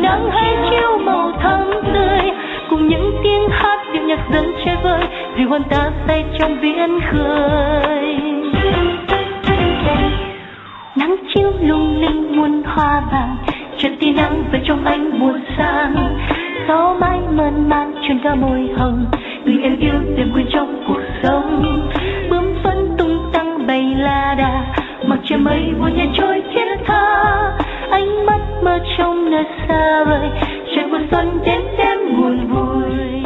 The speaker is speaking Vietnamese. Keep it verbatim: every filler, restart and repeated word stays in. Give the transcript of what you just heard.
nắng hay chiếu màu thắm tươi, cùng những tiếng hát điệu nhạc dân chơi vơi, vì hồn ta say trong biển khơi. Nắng chiếu lung linh muôn hoa vàng, chân tia nắng về trong ánh buồn sang. Gió mãi mơn man truyền ca môi hồng, người em yêu tìm quên trong cuộc sống. Bướm phấn tung tăng bay la đà, mặc trời mây buồn nhẹ trôi thiết tha. Ánh mắt mơ trong nơi xa vời, trời mùa xuân đến đêm buồn vui.